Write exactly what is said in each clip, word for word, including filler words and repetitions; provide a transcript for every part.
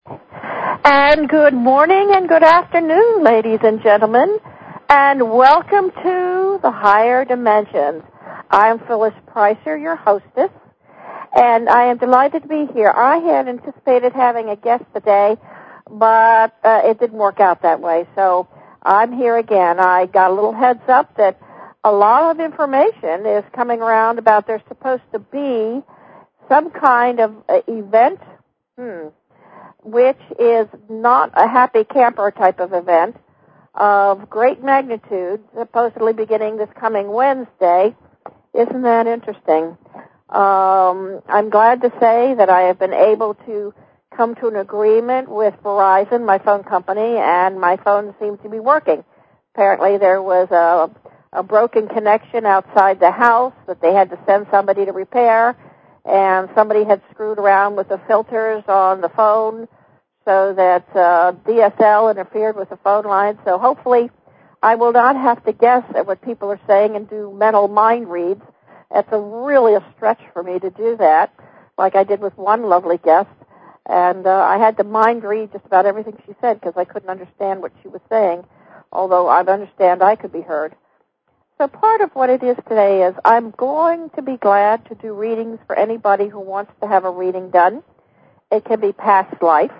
And good morning and good afternoon, ladies and gentlemen, and welcome to the Higher Dimensions. I'm Phyllis Pricer, your hostess, and I am delighted to be here. I had anticipated having a guest today, but uh, it didn't work out that way, so I'm here again. I got a little heads up that a lot of information is coming around about there's supposed to be some kind of uh, event, hmm, which is not a happy camper type of event of great magnitude, supposedly beginning this coming Wednesday. Isn't that interesting? Um, I'm glad to say that I have been able to come to an agreement with Verizon, my phone company, and my phone seems to be working. Apparently there was a, a broken connection outside the house that they had to send somebody to repair, and somebody had screwed around with the filters on the phone so that uh, D S L interfered with the phone line. So hopefully I will not have to guess at what people are saying and do mental mind reads. It's a really a stretch for me to do that, like I did with one lovely guest. And uh, I had to mind read just about everything she said because I couldn't understand what she was saying, although I understand I could be heard. So part of what it is today is I'm going to be glad to do readings for anybody who wants to have a reading done. It can be past life.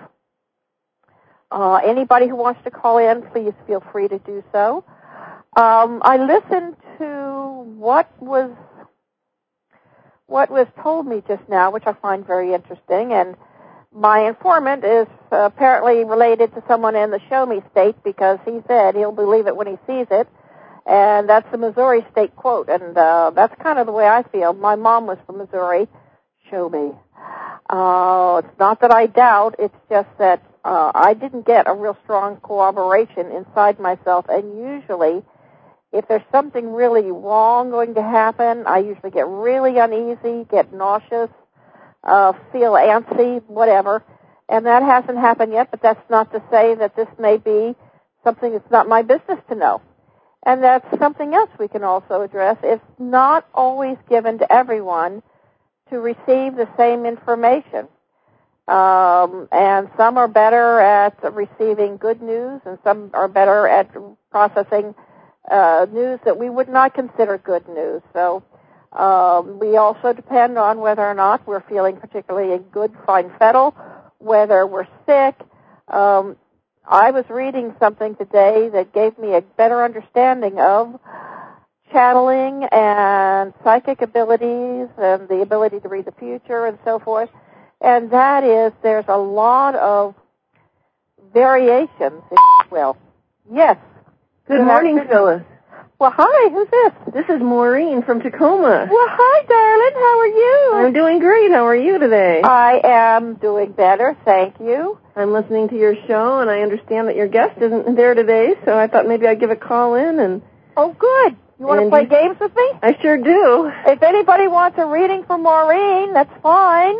Uh, anybody who wants to call in, please feel free to do so. Um, I listened to what was what was told me just now, which I find very interesting, and my informant is uh, apparently related to someone in the Show Me State because he said he'll believe it when he sees it. And that's the Missouri State quote, and uh, that's kind of the way I feel. My mom was from Missouri. Show me. Uh, it's not that I doubt, it's just that uh, I didn't get a real strong corroboration inside myself, and usually if there's something really wrong going to happen, I usually get really uneasy, get nauseous, uh, feel antsy, whatever, and that hasn't happened yet, but that's not to say that this may be something that's not my business to know. And that's something else we can also address. It's not always given to everyone to receive the same information. Um, and some are better at receiving good news, and some are better at processing uh, news that we would not consider good news. So um, we also depend on whether or not we're feeling particularly a good, fine fettle, whether we're sick. Um, I was reading something today that gave me a better understanding of channeling and psychic abilities and the ability to read the future and so forth. And that is, there's a lot of variations, if you will. Yes. Good, Good morning, afternoon. Phyllis. Well, hi, who's this? This is Maureen from Tacoma. Well, hi, darling. How are you? I'm doing great. How are you today? I am doing better, thank you. I'm listening to your show, and I understand that your guest isn't there today, so I thought maybe I'd give a call in. and. Oh, good. You want to play games with me? I sure do. If anybody wants a reading from Maureen, that's fine.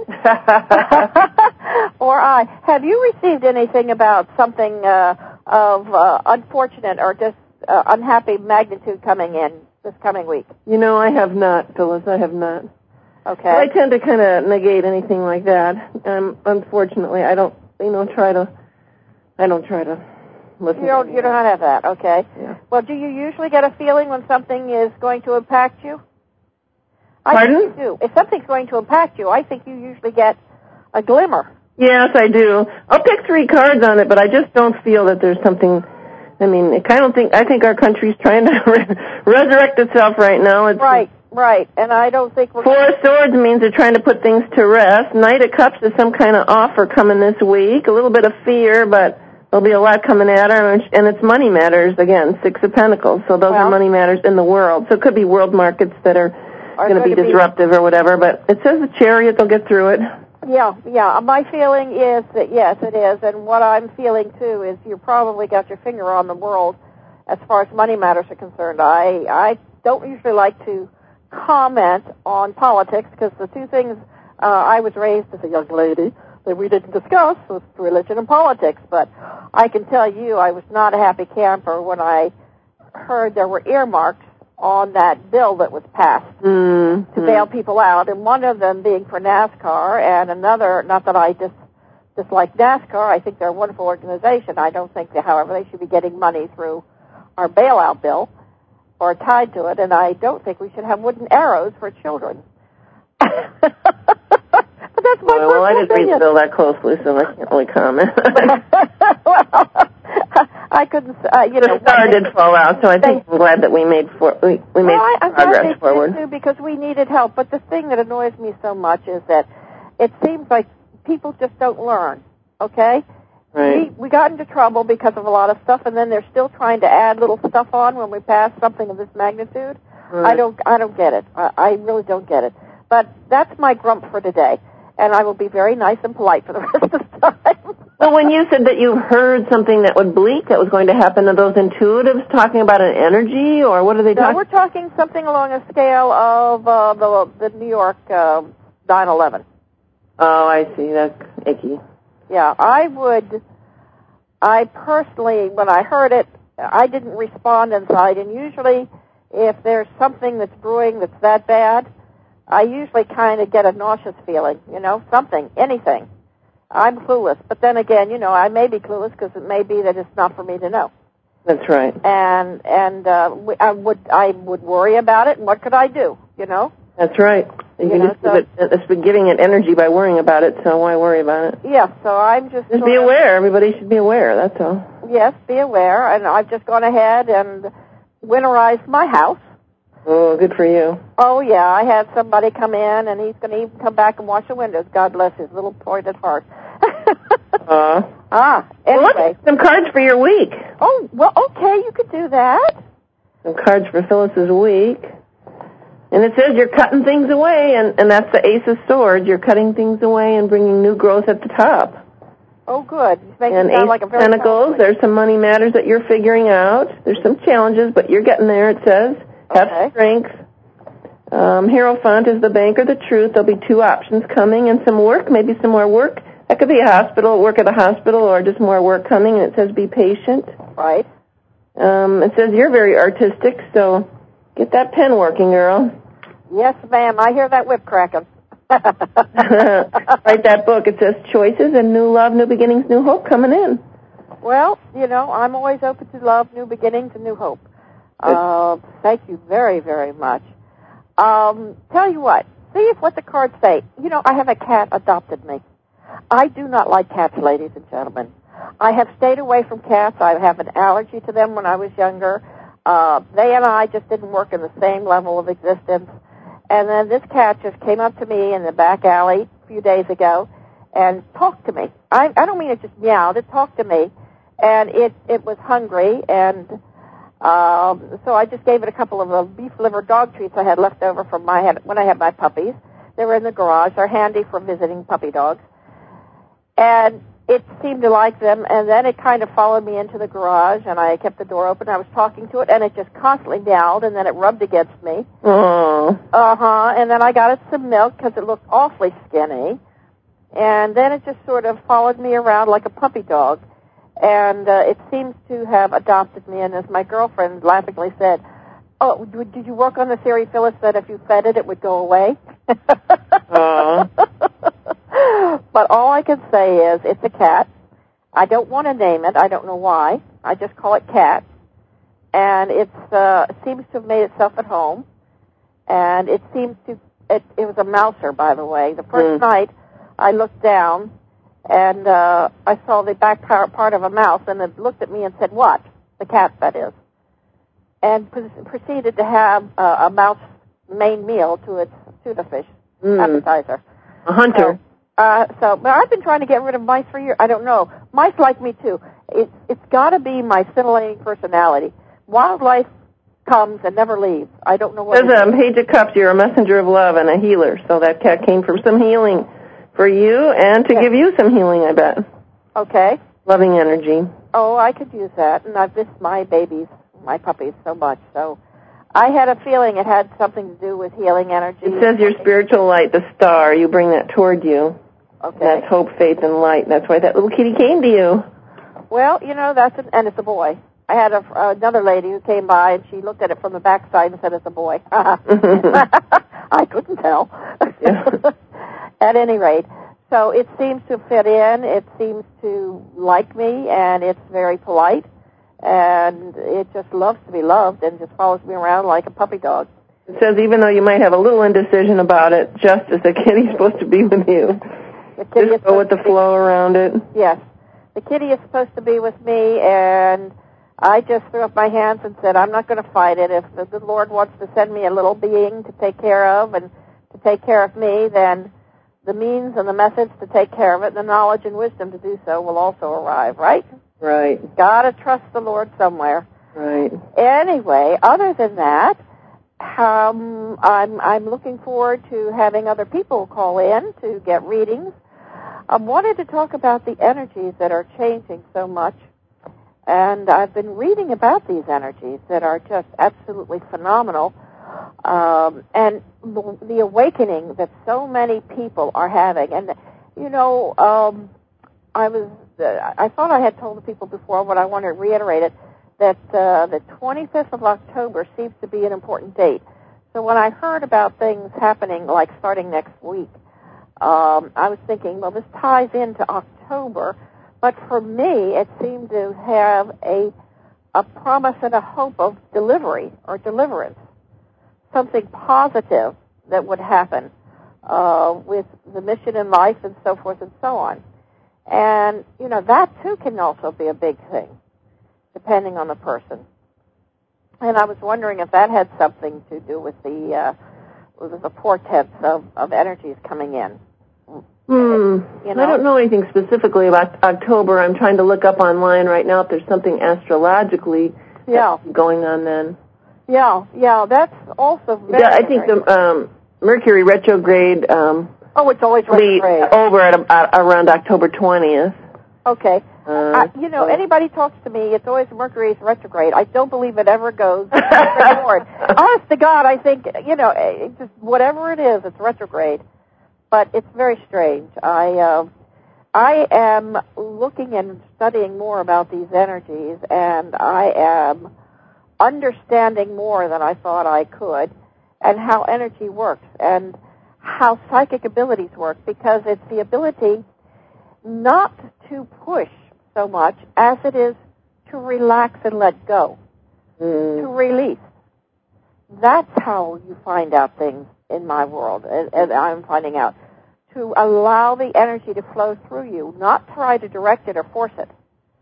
Or I. Have you received anything about something uh, of uh, unfortunate or just uh, unhappy magnitude coming in this coming week? You know, I have not, Phyllis. I have not. Okay. But I tend to kind of negate anything like that. Um, unfortunately, I don't, you know, try to, I don't try to listen You don't, to you don't have that, okay. Yeah. Well, do you usually get a feeling when something is going to impact you? I Pardon? think you do. If something's going to impact you, I think you usually get a glimmer. Yes, I do. I'll pick three cards on it, but I just don't feel that there's something. I mean, I don't think. I think our country's trying to resurrect itself right now. It's right, right, and I don't think we're. Four of Swords means they're trying to put things to rest. Knight of Cups is some kind of offer coming this week. A little bit of fear, but there'll be a lot coming at her, and it's money matters again. Six of Pentacles, so those well, are money matters in the world. So it could be world markets that are, are going to be disruptive or whatever. But it says the Chariot. They'll get through it. Yeah, yeah. My feeling is that, yes, it is. And what I'm feeling, too, is you probably got your finger on the world as far as money matters are concerned. I, I don't usually like to comment on politics because the two things uh, I was raised as a young lady that we didn't discuss was religion and politics. But I can tell you I was not a happy camper when I heard there were earmarks on that bill that was passed mm-hmm. to bail people out, and one of them being for NASCAR, and another, not that I just Just like NASCAR, I think they're a wonderful organization. I don't think that, however, they should be getting money through our bailout bill or tied to it, and I don't think we should have wooden arrows for children. But that's my well, well, I didn't read opinion. the bill that closely, so I can't really comment. Well, I couldn't, uh, you know. The star did fall out, so I think they, I'm glad that we made for, we, we made well, I, I'm progress glad they forward. did too, because we needed help. But the thing that annoys me so much is that it seems like people just don't learn. Okay. Right. We we got into trouble because of a lot of stuff, and then they're still trying to add little stuff on when we pass something of this magnitude. Right. I don't I don't get it. I, I really don't get it. But that's my grump for today, and I will be very nice and polite for the rest of the time. Well, when you said that you heard something that would bleak that was going to happen, are those intuitives talking about an energy, or what are they no, talking? we're talking something along a scale of uh, the the New York uh, nine eleven. Oh, I see. That's icky. Yeah, I would. I personally, when I heard it, I didn't respond inside, and usually, if there's something that's brewing that's that bad, I usually kind of get a nauseous feeling, you know, something, anything. I'm clueless. But then again, you know, I may be clueless because it may be that it's not for me to know. That's right. And and uh, I would I would worry about it, and what could I do, you know? That's right. You, You can know, just so- give it, it's been giving it energy by worrying about it, so why worry about it? Yeah, so I'm just... Just sort be of- aware. Everybody should be aware, that's all. Yes, be aware, and I've just gone ahead and winterized my house. Oh, good for you. Oh, yeah, I had somebody come in, and he's going to even come back and wash the windows. God bless his little pointed heart. Uh, ah, well, anyway. look, some cards for your week. Oh, well, okay, you could do that. Some cards for Phyllis's week. And it says you're cutting things away, and, and that's the Ace of Swords. You're cutting things away and bringing new growth at the top. Oh, good. You make And it sound Ace like a of very Pentacles, there's some money matters that you're figuring out. There's some challenges, but you're getting there, it says. Have Okay. strength. Um, Hierophant is the bank or the truth. There'll be two options coming and some work, maybe some more work. That could be a hospital, work at a hospital, or just more work coming, and it says be patient. Right. Um, it says you're very artistic, so get that pen working, girl. Yes, ma'am. I hear that whip cracking. Write that book. It says choices and new love, new beginnings, new hope coming in. Well, you know, I'm always open to love, new beginnings, and new hope. Uh, thank you very, very much. Um, tell you what, see if what the cards say. You know, I have a cat adopted me. I do not like cats, ladies and gentlemen. I have stayed away from cats. I have an allergy to them when I was younger. Uh, they and I just didn't work in the same level of existence. And then this cat just came up to me in the back alley a few days ago and talked to me. I, I don't mean it just meowed. It talked to me. And it, it was hungry, and um, so I just gave it a couple of uh, beef liver dog treats I had left over from my head when I had my puppies. They were in the garage. They're handy for visiting puppy dogs. And it seemed to like them, and then it kind of followed me into the garage, and I kept the door open. I was talking to it, and it just constantly meowed, and then it rubbed against me. Oh. Uh-huh, and then I got it some milk because it looked awfully skinny. And then it just sort of followed me around like a puppy dog. And uh, it seems to have adopted me, and as my girlfriend laughingly said, oh, did you work on the theory, Phyllis, that if you fed it, it would go away? Aw. But all I can say is it's a cat. I don't want to name it. I don't know why. I just call it Cat. And it's uh, seems to have made itself at home. And it seems to, it, it was a mouser, by the way. The first Mm. night I looked down, and uh, I saw the back part of a mouse, and it looked at me and said, what? The cat, that is. And pre- proceeded to have uh, a mouse main meal to its tuna fish Mm. appetizer. A hunter. So, uh, so, but I've been trying to get rid of mice for years. I don't know. Mice like me, too. It, it's got to be my scintillating personality. Wildlife comes and never leaves. I don't know what Says it um, is. Page of Cups, you're a messenger of love and a healer, so that cat came from some healing for you and to Yeah. give you some healing, I bet. Okay. Loving energy. Oh, I could use that, and I've missed my babies, my puppies, so much. So I had a feeling it had something to do with healing energy. It says your spiritual light, the star, you bring that toward you. Okay. That's hope, faith, and light. That's why that little kitty came to you. Well, you know, that's an, and it's a boy. I had a, another lady who came by, and she looked at it from the backside and said it's a boy. I couldn't tell. Yeah. At any rate, So it seems to fit in. It seems to like me, and it's very polite, and it just loves to be loved and just follows me around like a puppy dog. It says even though you might have a little indecision about it, just as the kitty's supposed to be with you. The kitty just go with the flow around it. Yes. The kitty is supposed to be with me, and I just threw up my hands and said, I'm not going to fight it. If the good Lord wants to send me a little being to take care of and to take care of me, then the means and the methods to take care of it, and the knowledge and wisdom to do so will also arrive, right? Right. Gotta trust the Lord somewhere. Right. Anyway, other than that, um, I'm I'm looking forward to having other people call in to get readings. I wanted to talk about the energies that are changing so much, and I've been reading about these energies that are just absolutely phenomenal, um, and the, the awakening that so many people are having. And, you know, um, I was uh, I thought I had told the people before, but I want to reiterate it, that uh, the twenty-fifth of October seems to be an important date. So when I heard about things happening, like starting next week, um, I was thinking, well, this ties into October, but for me, it seemed to have a a promise and a hope of delivery or deliverance, something positive that would happen uh, with the mission in life and so forth and so on. And, you know, that, too, can also be a big thing, depending on the person. And I was wondering if that had something to do with the uh, with the portents of, of energies coming in. Hmm. You know? I don't know anything specifically about October. I'm trying to look up online right now if there's something astrologically yeah. going on then. Yeah, yeah, that's also very... Yeah, I think the um, Mercury retrograde... Um, oh, it's always retrograde. Over at, a, at around October twentieth. Okay. Uh, I, you know, so. Anybody talks to me, it's always Mercury's retrograde. I don't believe it ever goes forward. Honest to God, I think, you know, it just whatever it is, it's retrograde. But it's very strange. I uh, I am looking and studying more about these energies, and I am understanding more than I thought I could, and how energy works, and how psychic abilities work, because it's the ability not to push so much as it is to relax and let go, mm. to release. That's how you find out things in my world, and, and I'm finding out. To allow the energy to flow through you, not try to direct it or force it.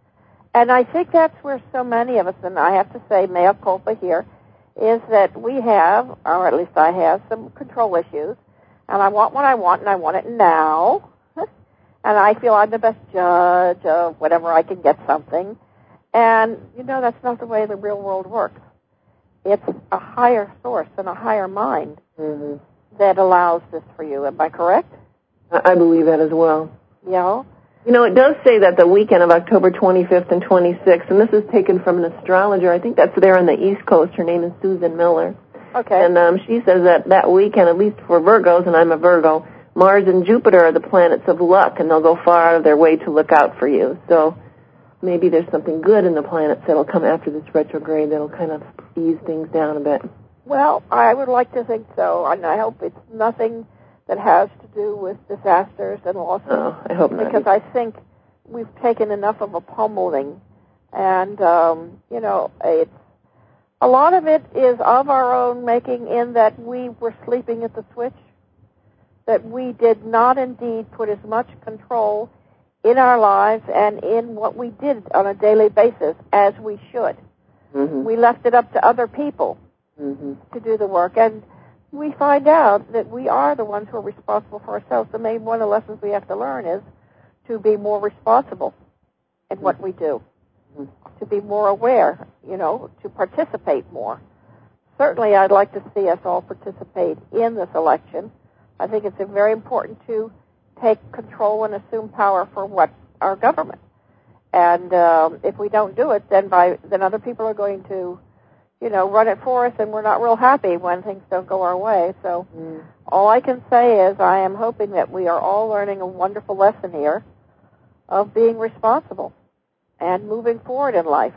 And I think that's where so many of us, and I have to say, mea culpa here, is that we have, or at least I have, some control issues, and I want what I want, and I want it now. And I feel I'm the best judge of whenever I can get something. And, you know, that's not the way the real world works. It's a higher source and a higher mind mm-hmm. that allows this for you. Am I correct? I believe that as well. Yeah. You know, it does say that the weekend of October twenty-fifth and twenty-sixth, and this is taken from an astrologer. I think that's there on the East Coast. Her name is Susan Miller. Okay. And um, she says that that weekend, at least for Virgos, and I'm a Virgo, Mars and Jupiter are the planets of luck, and they'll go far out of their way to look out for you. So maybe there's something good in the planets that'll come after this retrograde that'll kind of ease things down a bit. Well, I would like to think so, and I hope it's nothing that has to do with disasters and losses. Oh, I hope not. Because I think we've taken enough of a pummeling, and, um, you know, it's, a lot of it is of our own making in that we were sleeping at the switch, that we did not indeed put as much control in our lives and in what we did on a daily basis as we should. Mm-hmm. We left it up to other people mm-hmm. to do the work, and we find out that we are the ones who are responsible for ourselves. The main one of the lessons we have to learn is to be more responsible in what we do, mm-hmm. to be more aware, you know, to participate more. Certainly I'd like to see us all participate in this election. I think it's very important to take control and assume power for what our government. And um, if we don't do it, then by then other people are going to, you know, run it for us, and we're not real happy when things don't go our way. So mm. all I can say is I am hoping that we are all learning a wonderful lesson here of being responsible and moving forward in life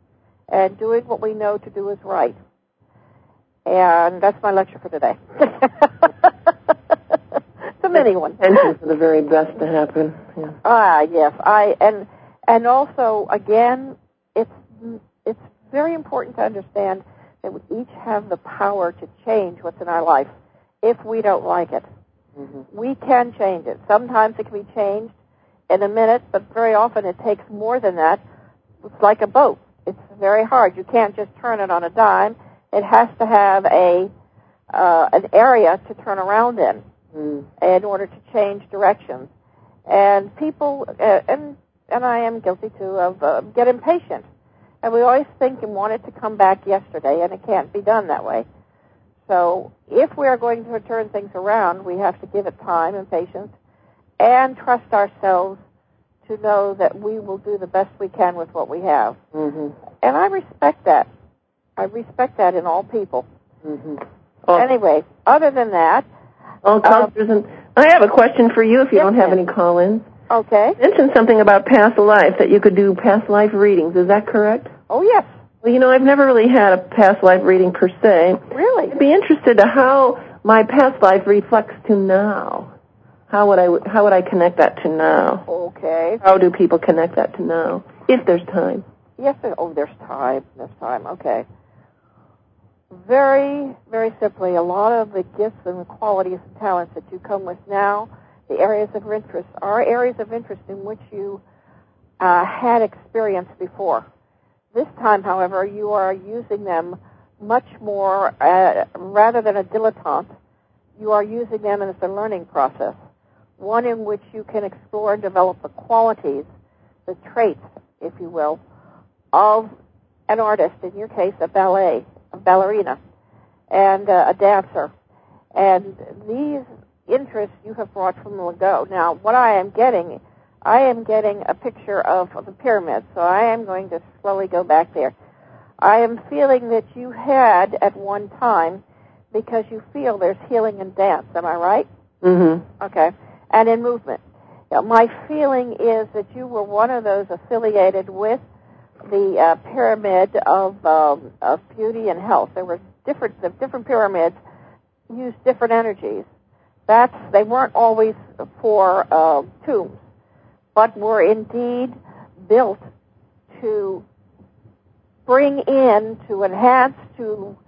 and doing what we know to do is right. And that's my lecture for today. It's many ones. Intention for the very best to happen. Yeah. Ah, yes. I and and also again, it's it's very important to understand that we each have the power to change what's in our life if we don't like it. Mm-hmm. We can change it. Sometimes it can be changed in a minute, but very often it takes more than that. It's like a boat. It's very hard. You can't just turn it on a dime. It has to have a uh, an area to turn around in mm. in order to change directions. And people, uh, and and I am guilty too, of uh, get impatient. And we always think and want it to come back yesterday, and it can't be done that way. So if we are going to turn things around, we have to give it time and patience and trust ourselves to know that we will do the best we can with what we have. Mm-hmm. And I respect that. I respect that in all people. Mm-hmm. Oh. Anyway, other than that... Oh, uh, Susan, I have a question for you if you yes, don't have ma'am. any call-ins. Okay. You mentioned something about past life, that you could do past life readings. Is that correct? Oh, yes. Well, you know, I've never really had a past life reading per se. Really? I'd be interested in how my past life reflects to now. How would I how would I connect that to now? Okay. How do people connect that to now, if there's time? Yes. Oh, there's time. There's time. Okay. Very, very simply, a lot of the gifts and the qualities and talents that you come with now, the areas of interest, are areas of interest in which you uh, had experience before. This time, however, you are using them much more, uh, rather than a dilettante, you are using them as a learning process, one in which you can explore and develop the qualities, the traits, if you will, of an artist, in your case, a ballet, a ballerina, and uh, a dancer. And these interests you have brought from long ago. Now, what I am getting, I am getting a picture of the pyramid, so I am going to slowly go back there. I am feeling that you had at one time, because you feel there's healing in dance, am I right? Mm-hmm. Okay. And in movement. Now, my feeling is that you were one of those affiliated with the uh, pyramid of, um, of beauty and health. There were different, the different pyramids used different energies. That's, they weren't always for uh, tombs, but were indeed built to bring in, to enhance, to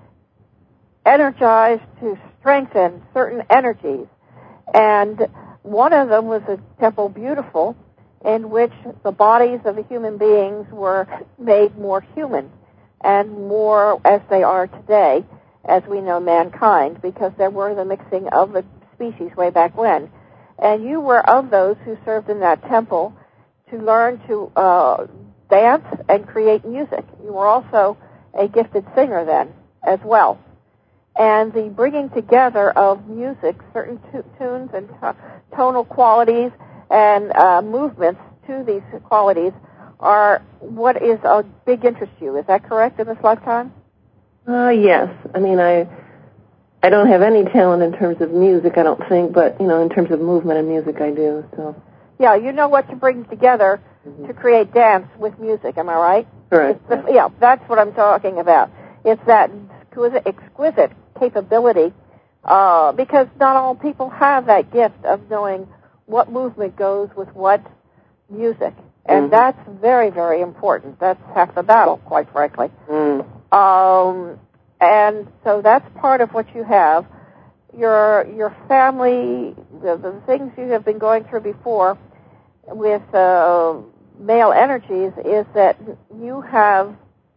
energize, to strengthen certain energies. And one of them was a Temple Beautiful, in which the bodies of the human beings were made more human and more as they are today, as we know mankind, because there were the mixing of the species way back when. And you were of those who served in that temple to learn to uh, dance and create music. You were also a gifted singer then as well. And the bringing together of music, certain t- tunes and t- tonal qualities and uh, movements to these qualities are what is a big interest to you. Is that correct in this lifetime? Uh, yes. I mean, I I don't have any talent in terms of music, I don't think, but, you know, in terms of movement and music, I do. So. Yeah, you know what to bring together mm-hmm. to create dance with music, am I right? Correct. The, yeah, that's what I'm talking about. It's that exquisite, exquisite capability, uh, because not all people have that gift of knowing what movement goes with what music. And mm-hmm. that's very, very important. That's half the battle, quite frankly. Mm. Um, and so that's part of what you have. Your your family, the, the things you have been going through before with uh, male energies is that you have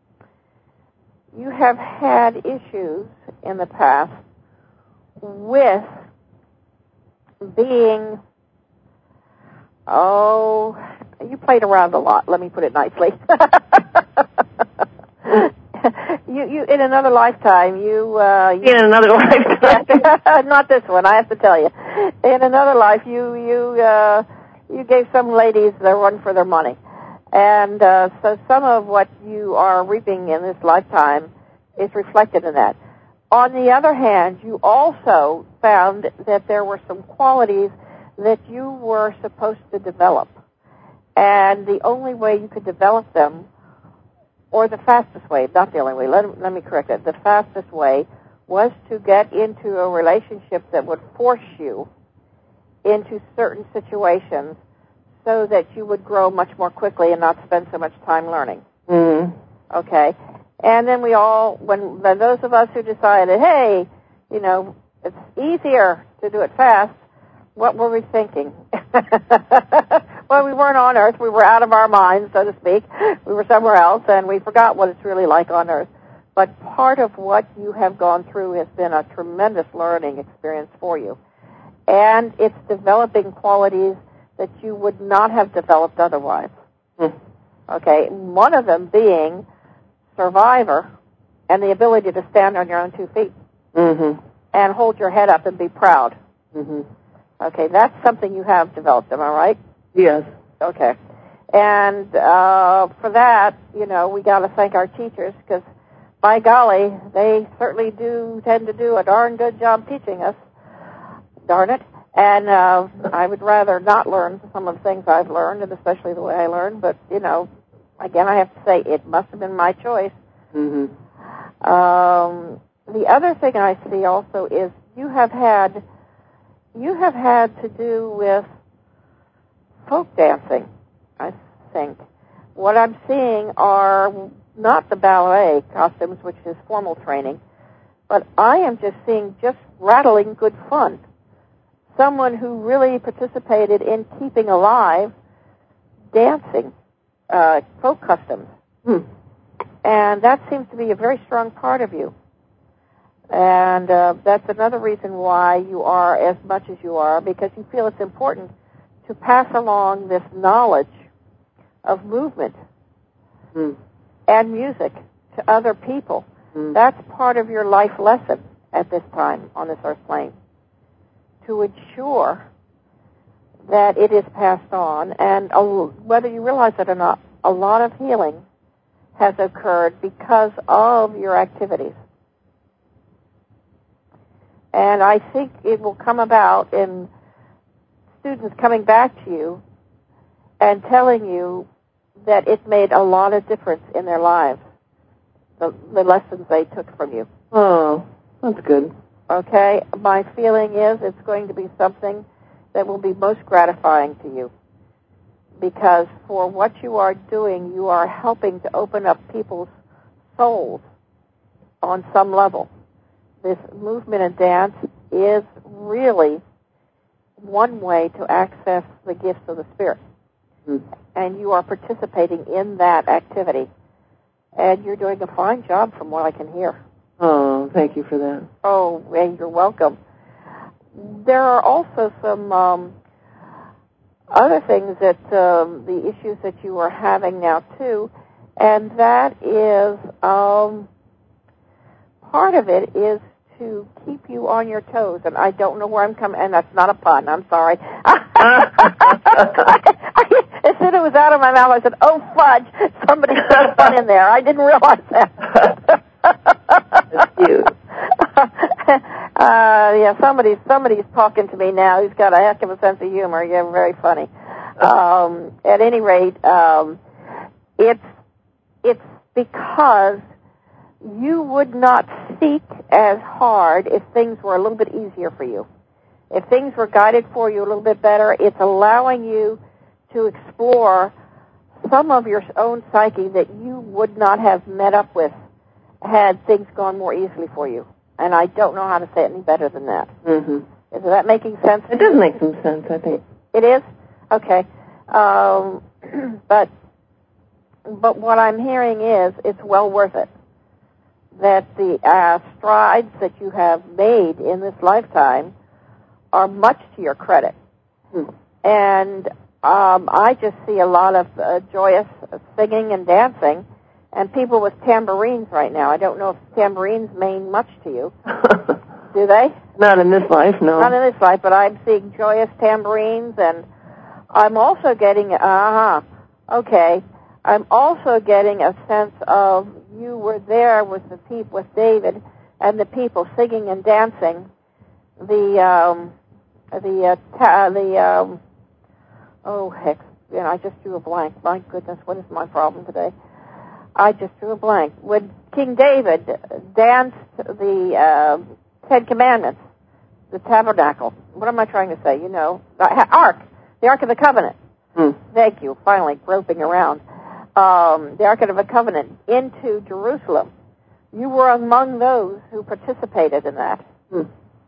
you have had issues in the past with being, oh, you played around a lot, let me put it nicely. you, you, in another lifetime, you, uh... You, in another lifetime? Not this one, I have to tell you. In another life, you, you, uh, you gave some ladies their run for their money. And, uh, so some of what you are reaping in this lifetime is reflected in that. On the other hand, you also found that there were some qualities that you were supposed to develop. And the only way you could develop them, or the fastest way, not the only way, let, let me correct it, the fastest way was to get into a relationship that would force you into certain situations so that you would grow much more quickly and not spend so much time learning. Mm. Okay? And then we all, when, when those of us who decided, hey, you know, it's easier to do it fast, what were we thinking? Well, we weren't on Earth. We were out of our minds, so to speak. We were somewhere else, and we forgot what it's really like on Earth. But part of what you have gone through has been a tremendous learning experience for you. And it's developing qualities that you would not have developed otherwise. Mm. Okay? One of them being survivor and the ability to stand on your own two feet. Mm-hmm. And hold your head up and be proud. Mm-hmm. Okay, that's something you have developed, am I right? Yes. Okay. And uh, for that, you know, we got to thank our teachers because, by golly, they certainly do tend to do a darn good job teaching us. Darn it. And uh, I would rather not learn some of the things I've learned, and especially the way I learned. But, you know, again, I have to say it must have been my choice. Mm-hmm. Um, the other thing I see also is you have had you have had to do with folk dancing, I think. What I'm seeing are not the ballet costumes, which is formal training, but I am just seeing just rattling good fun. Someone who really participated in keeping alive dancing uh, folk customs. Hmm. And that seems to be a very strong part of you. And uh, that's another reason why you are as much as you are, because you feel it's important to pass along this knowledge of movement Mm. and music to other people. Mm. That's part of your life lesson at this time on this earth plane, to ensure that it is passed on. And uh, whether you realize it or not, a lot of healing has occurred because of your activities. And I think it will come about in students coming back to you and telling you that it made a lot of difference in their lives, the, the lessons they took from you. Oh, that's good. Okay? My feeling is it's going to be something that will be most gratifying to you, because for what you are doing, you are helping to open up people's souls on some level. This movement and dance is really one way to access the gifts of the Spirit. Mm. And you are participating in that activity. And you're doing a fine job from what I can hear. Oh, thank you for that. Oh, well, you're welcome. There are also some um, other things that, um, the issues that you are having now, too, and that is, um, part of it is to keep you on your toes, and I don't know where I'm coming, and that's not a pun, I'm sorry. As soon as it was out of my mouth, I said, oh, fudge, somebody put a pun in there. I didn't realize that. That's cute. Uh, yeah, somebody's, somebody's talking to me now. He's got a heck of a sense of humor. You're very funny. Um, at any rate, um, it's, it's because you would not seek as hard if things were a little bit easier for you. If things were guided for you a little bit better, it's allowing you to explore some of your own psyche that you would not have met up with had things gone more easily for you. And I don't know how to say it any better than that. Mm-hmm. Is that making sense? It does make some sense, I think. It is? Okay. Um, but but what I'm hearing is it's well worth it. That the uh, strides that you have made in this lifetime are much to your credit. Hmm. And um, I just see a lot of uh, joyous singing and dancing, and people with tambourines right now. I don't know if tambourines mean much to you. Do they? Not in this life, no. Not in this life, but I'm seeing joyous tambourines, and I'm also getting, uh-huh, okay, I'm also getting a sense of you were there with the people, with David and the people singing and dancing. The, um, the, uh, ta- the, um, oh, heck, you know, I just drew a blank. My goodness, what is my problem today? I just drew a blank. When King David danced the uh, Ten Commandments the tabernacle. What am I trying to say? You know, the ark, the Ark of the Covenant. Hmm. Thank you. Finally, groping around. Um, the Ark of the Covenant into Jerusalem. You were among those who participated in that, hmm.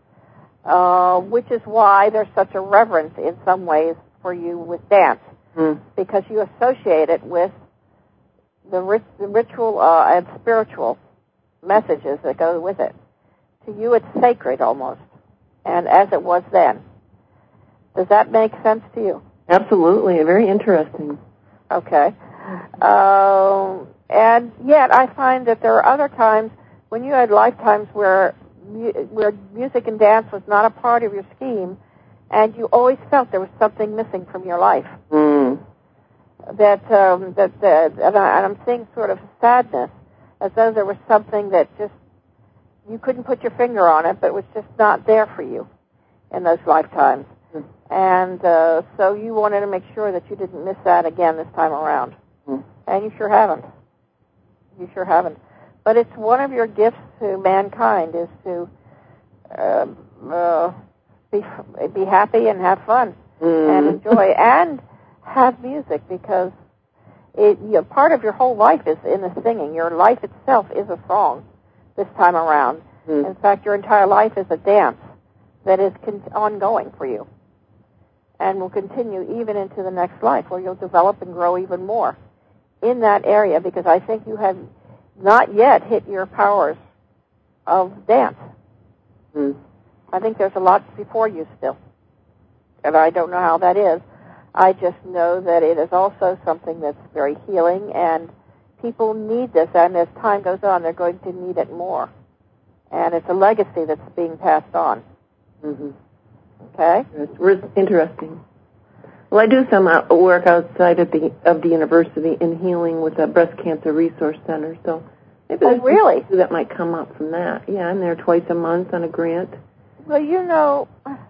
uh, which is why there's such a reverence in some ways for you with dance, hmm. because you associate it with the, rit- the ritual uh, and spiritual messages that go with it. To you, it's sacred almost, and as it was then. Does that make sense to you? Absolutely. Very interesting. Okay. Um, and yet I find that there are other times when you had lifetimes where mu- where music and dance was not a part of your scheme, and you always felt there was something missing from your life. Mm. That um, that, that and, I, and I'm seeing sort of sadness, as though there was something that just you couldn't put your finger on it, but it was just not there for you in those lifetimes. Mm. And uh, so you wanted to make sure that you didn't miss that again this time around. Mm. And you sure haven't. You sure haven't. But it's one of your gifts to mankind is to uh, uh, be be happy and have fun mm. and enjoy and have music, because it, you know, part of your whole life is in the singing. Your life itself is a song this time around. Mm. In fact, your entire life is a dance that is con- ongoing for you and will continue even into the next life, where you'll develop and grow even more in that area, because I think you have not yet hit your powers of dance. Mm. I think there's a lot before you still, and I don't know how that is. I just know that it is also something that's very healing, and people need this, and as time goes on, they're going to need it more. And it's a legacy that's being passed on. Mm-hmm. Okay? It's interesting. Well, I do some uh, work outside of the of the university in healing with a breast cancer resource center, so maybe Oh, there's really? something that might come up from that. Yeah, I'm there twice a month on a grant. Well, you know,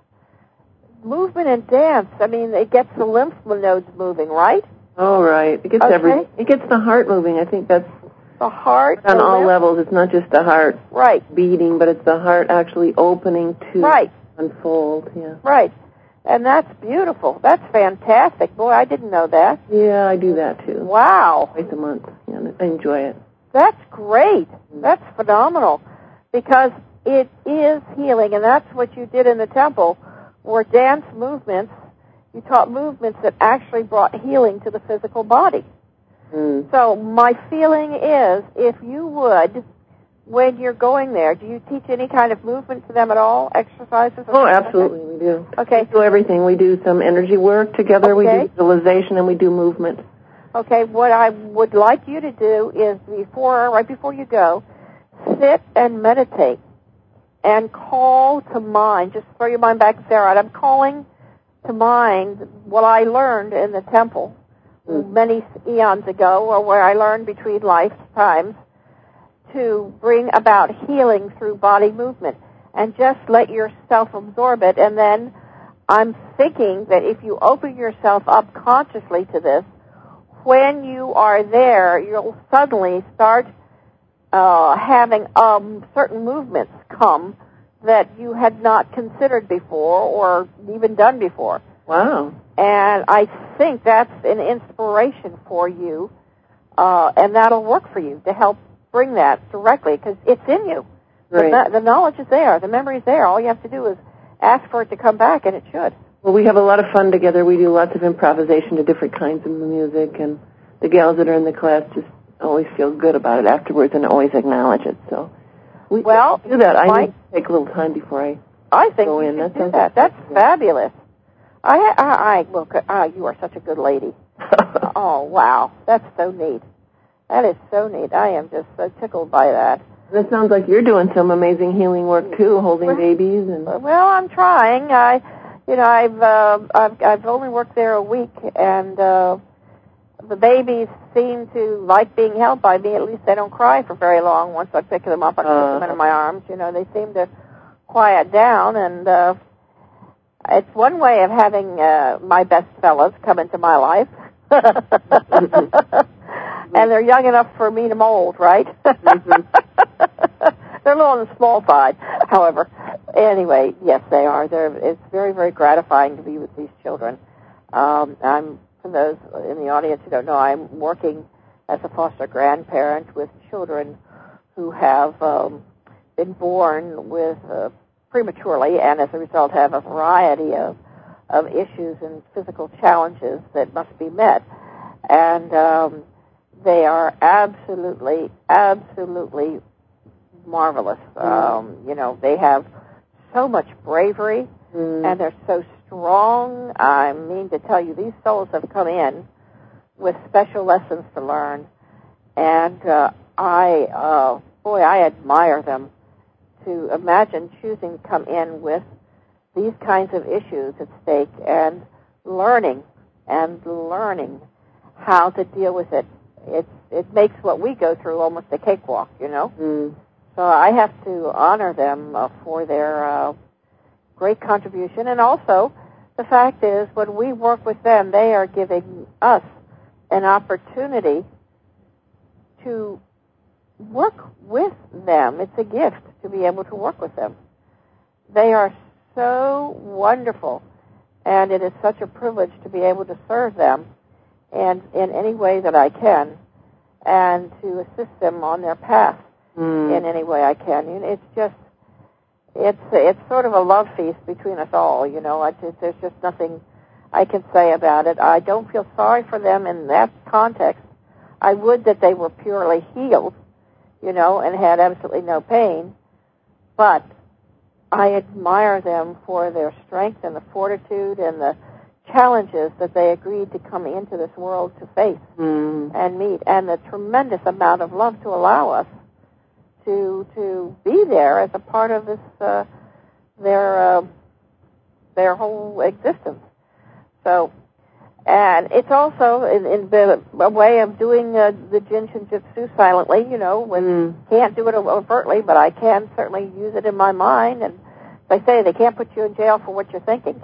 movement and dance, I mean, it gets the lymph nodes moving, right? Oh, right. It gets Okay. everything. It gets the heart moving. I think that's The heart. on the all lymph. levels. It's not just the heart Right. beating, but it's the heart actually opening to Right. unfold. Yeah. Right. And that's beautiful. That's fantastic. Boy, I didn't know that. Yeah, I do that too. Wow. Twice a month. Yeah, I enjoy it. That's great. That's phenomenal. Because it is healing, and that's what you did in the temple, were dance movements. You taught movements that actually brought healing to the physical body. Mm. So my feeling is, if you would, when you're going there, do you teach any kind of movement to them at all, exercises? Oh, absolutely, we do. Okay. We do everything. We do some energy work together. We Okay. do visualization, and we do movement. Okay, what I would like you to do is before, right before you go, sit and meditate and call to mind, just throw your mind back and say, all right, I'm calling to mind what I learned in the temple mm. many eons ago, or where I learned between lifetimes, to bring about healing through body movement, and just let yourself absorb it. And then I'm thinking that if you open yourself up consciously to this, when you are there, you'll suddenly start uh, having um, certain movements come that you had not considered before or even done before. Wow. And I think that's an inspiration for you, uh, and that'll work for you to help bring that directly, because it's in you. Right. The, the knowledge is there. The memory is there. All you have to do is ask for it to come back, and it should. Well, we have a lot of fun together. We do lots of improvisation to different kinds of music, and the gals that are in the class just always feel good about it afterwards and always acknowledge it. So we well, do that. I might, need to take a little time before I I think go you in. should That do that. Like That's fabulous. I, I, I well, ah, you are such a good lady. Oh, wow. That's so neat. That is so neat. I am just so tickled by that. And it sounds like you're doing some amazing healing work too, holding well, babies and. Well, I'm trying. I, you know, I've uh, I've I've only worked there a week, and uh, the babies seem to like being held by me. At least they don't cry for very long. Once I pick them up, I uh, put them in my arms. You know, they seem to quiet down, and uh, it's one way of having uh, my best fellows come into my life. And they're young enough for me to mold, right? Mm-hmm. They're a little on the small side, however. anyway, yes, they are. They're, it's very, very gratifying to be with these children. Um, I'm, for those in the audience who don't know, I'm working as a foster grandparent with children who have um, been born with uh, prematurely and as a result have a variety of, of issues and physical challenges that must be met. And um, they are absolutely, absolutely marvelous. Um, you know, they have so much bravery, mm. and they're so strong. I mean to tell you, these souls have come in with special lessons to learn, and uh, I, uh, boy, I admire them. To imagine choosing to come in with these kinds of issues at stake and learning and learning how to deal with it. It it makes what we go through almost a cakewalk, you know. Mm. So I have to honor them uh, for their uh, great contribution, and also the fact is, when we work with them, they are giving us an opportunity to work with them. It's a gift to be able to work with them. They are so wonderful, and it is such a privilege to be able to serve them and in any way that I can, and to assist them on their path mm. in any way I can. It's just, it's it's sort of a love feast between us all, you know. I just, there's just nothing I can say about it. I don't feel sorry for them in that context. I would that they were purely healed, you know, and had absolutely no pain. But I admire them for their strength and the fortitude and the challenges that they agreed to come into this world to face mm. and meet, and the tremendous amount of love to allow us to to be there as a part of this uh, their uh, their whole existence. So. And it's also in, in a way of doing uh, the Jin Shinjutsu silently, you know, when mm. can't do it overtly, but I can certainly use it in my mind. And as I say, they can't put you in jail for what you're thinking.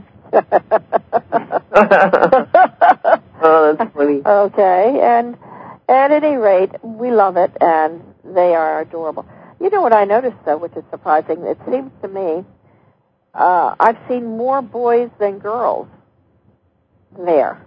Oh, that's funny. Okay, and at any rate, we love it, and they are adorable. You know what I noticed, though, which is surprising? It seems to me uh, I've seen more boys than girls there.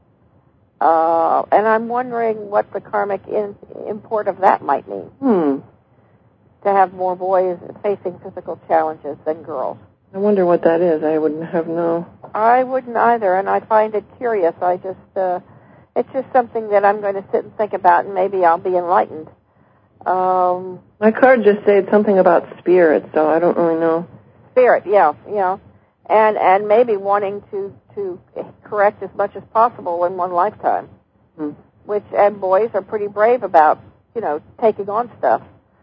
Uh, and I'm wondering what the karmic in, import of that might mean. Hmm. To have more boys facing physical challenges than girls. I wonder what that is. I wouldn't have no. I wouldn't either, and I find it curious. I just, uh, it's just something that I'm going to sit and think about, and maybe I'll be enlightened. Um, My card just said something about spirit, so I don't really know. Spirit, yeah, yeah. And and maybe wanting to, to correct as much as possible in one lifetime. Hmm. Which, and boys are pretty brave about, you know, taking on stuff.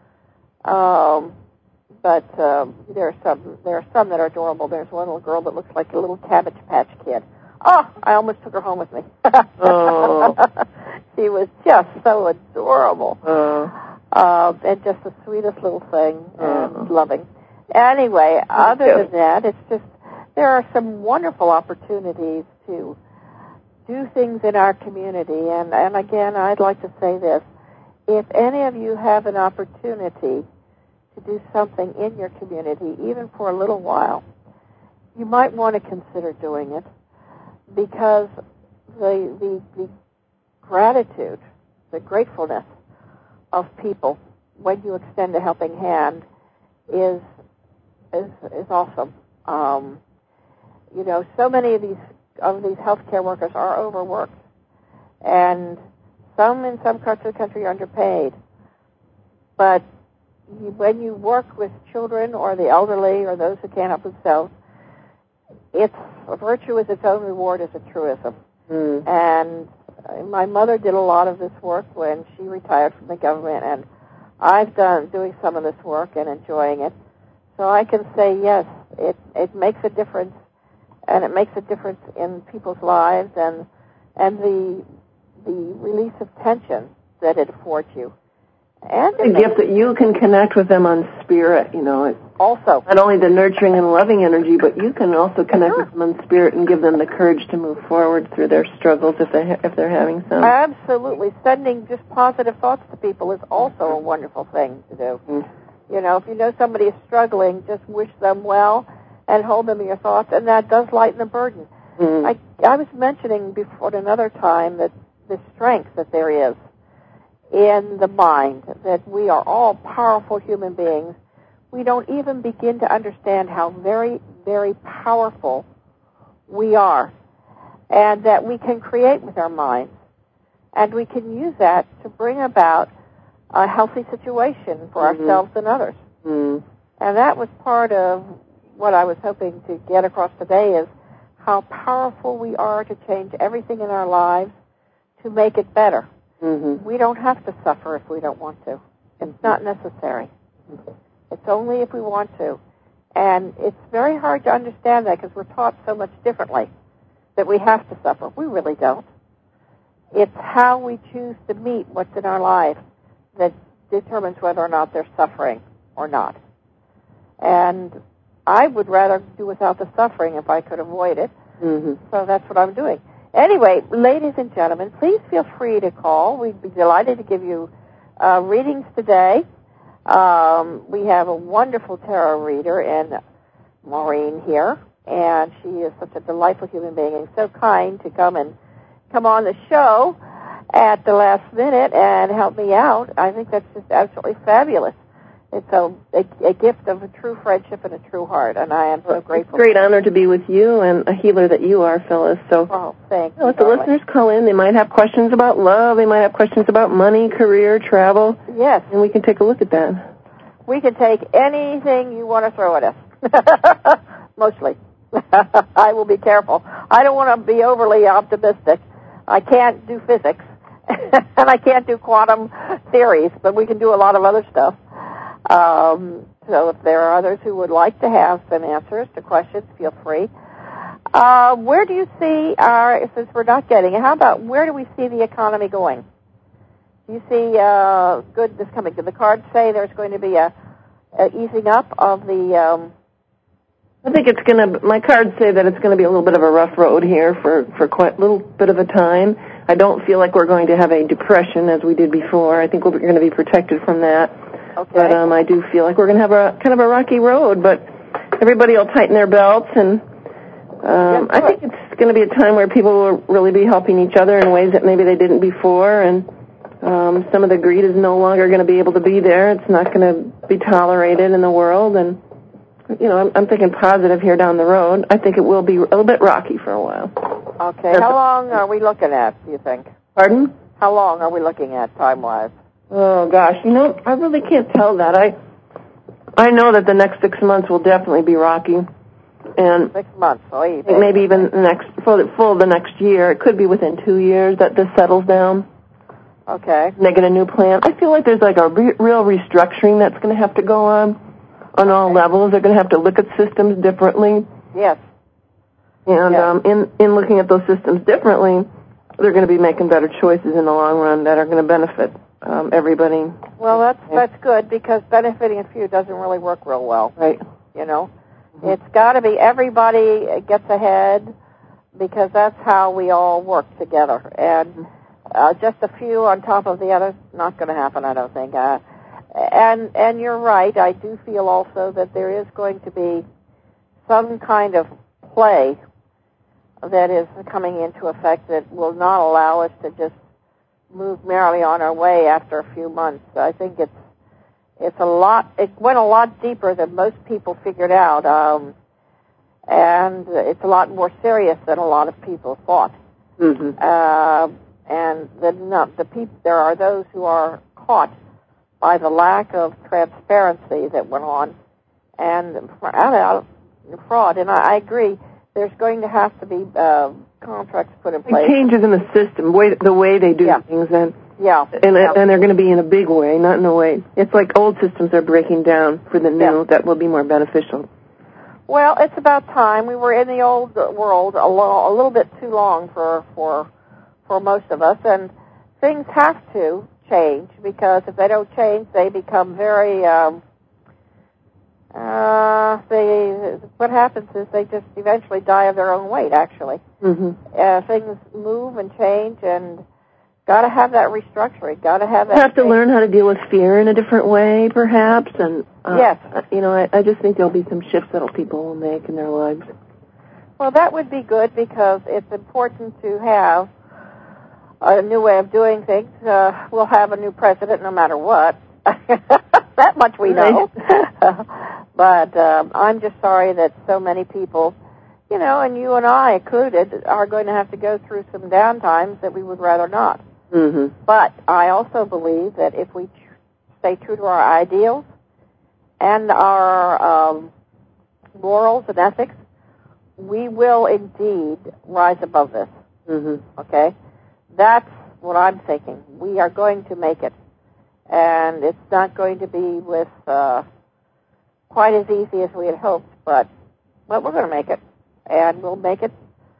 Um, but um, there are some there are some that are adorable. There's one little girl that looks like a little Cabbage Patch Kid. Oh, I almost took her home with me. Oh. She was just so adorable. Oh. Uh, and just the sweetest little thing, and oh. loving. Anyway, Thank other you. than that, it's just, there are some wonderful opportunities to do things in our community. And, and again, I'd like to say this. If any of you have an opportunity to do something in your community, even for a little while, you might want to consider doing it, because the, the, the gratitude, the gratefulness of people when you extend a helping hand is is is awesome. Um, you know, so many of these of these healthcare workers are overworked, and some in some parts of the country are underpaid. But you, when you work with children or the elderly or those who can't help themselves, it's virtue is its own reward is a truism. Mm. And uh, my mother did a lot of this work when she retired from the government, and I've done doing some of this work and enjoying it. So I can say, yes, it, it makes a difference, and it makes a difference in people's lives, and and the the release of tension that it affords you. And a gift that you can connect with them on spirit, you know. It's also. Not only the nurturing and loving energy, but you can also connect sure. with them on spirit and give them the courage to move forward through their struggles if, they ha- if they're having some. Absolutely. Sending just positive thoughts to people is also a wonderful thing to do. Mm. You know, if you know somebody is struggling, just wish them well and hold them in your thoughts, and that does lighten the burden. Mm-hmm. I, I was mentioning before at another time that the strength that there is in the mind, that we are all powerful human beings. We don't even begin to understand how very, very powerful we are, and that we can create with our minds, and we can use that to bring about a healthy situation for mm-hmm. ourselves and others. Mm-hmm. And that was part of what I was hoping to get across today, is how powerful we are to change everything in our lives to make it better. Mm-hmm. We don't have to suffer if we don't want to. It's not necessary. It's only if we want to. And it's very hard to understand that because we're taught so much differently that we have to suffer. We really don't. It's how we choose to meet what's in our life that determines whether or not they're suffering or not. And I would rather do without the suffering if I could avoid it. Mm-hmm. So that's what I'm doing. Anyway, ladies and gentlemen, please feel free to call. We'd be delighted to give you uh, readings today. Um, we have a wonderful tarot reader in Maureen here, and she is such a delightful human being and so kind to come and come on the show at the last minute and help me out. I think that's just absolutely fabulous. It's a, a, a gift of a true friendship and a true heart, and I am so grateful. It's a great honor to be with you and a healer that you are, Phyllis. So oh, thank you. Let you, the listeners call in. They might have questions about love. They might have questions about money, career, travel. Yes. And we can take a look at that. We can take anything you want to throw at us. Mostly. I will be careful. I don't want to be overly optimistic. I can't do physics, and I can't do quantum theories, but we can do a lot of other stuff. Um, so if there are others who would like to have some answers to questions, feel free. Uh, where do you see our, since we're not getting it, how about where do we see the economy going? Do you see uh, good this coming? Do the cards say there's going to be a, a easing up of the... Um, I think it's going to, my cards say that it's going to be a little bit of a rough road here for, for quite a little bit of a time. I don't feel like we're going to have a depression as we did before. I think we're going to be protected from that. Okay. But um, I do feel like we're going to have a kind of a rocky road, but everybody will tighten their belts, and um, I think it's going to be a time where people will really be helping each other in ways that maybe they didn't before, and um, some of the greed is no longer going to be able to be there. It's not going to be tolerated in the world, and you know, I'm, I'm thinking positive here down the road. I think it will be a little bit rocky for a while. Okay. How long are we looking at, do you think? Pardon? How long are we looking at time-wise? Oh, gosh. You know, I really can't tell that. I I know that the next six months will definitely be rocky. And six months. Oh, maybe even the next, for the full the next year. It could be within two years that this settles down. Okay. And they get a new plan. I feel like there's like a re- real restructuring that's going to have to go on on all okay. levels. They're going to have to look at systems differently. Yes. And yes. Um, in, in looking at those systems differently, they're going to be making better choices in the long run that are going to benefit um, everybody. Well, that's that's good, because benefiting a few doesn't really work real well. Right. You know, mm-hmm. It's got to be everybody gets ahead, because that's how we all work together. And uh, just a few on top of the others, not going to happen, I don't think. Uh, and and you're right. I do feel also that there is going to be some kind of play that is coming into effect that will not allow us to just move merrily on our way after a few months. I think it's it's a lot. It went a lot deeper than most people figured out, um, and it's a lot more serious than a lot of people thought. Mm-hmm. Uh, and the not the people there are those who are caught by the lack of transparency that went on and fraud. And I, I agree. There's going to have to be uh, contracts put in place. Changes in the system, way, the way they do yeah. things, and yeah, and, yeah. and they're going to be in a big way, not in a way. It's like old systems are breaking down for the new yeah. that will be more beneficial. Well, it's about time. We were in the old world a, lo- a little bit too long for for for most of us, and things have to change, because if they don't change, they become very. Um, Uh, they, what happens is they just eventually die of their own weight, actually. Mm-hmm. Uh, things move and change, and got to have that restructuring. Got to have that. You have to change. learn how to deal with fear in a different way, perhaps. And uh, yes, you know, I, I just think there'll be some shifts that people will make in their lives. Well, that would be good because it's important to have a new way of doing things. Uh, we'll have a new president no matter what. That much we know. But um, I'm just sorry that so many people, you know, and you and I included, are going to have to go through some downtimes that we would rather not. Mm-hmm. But I also believe that if we stay true to our ideals and our um, morals and ethics, we will indeed rise above this. Mm-hmm. Okay? That's what I'm thinking. We are going to make it. And it's not going to be with uh, quite as easy as we had hoped, but, but we're going to make it. And we'll make it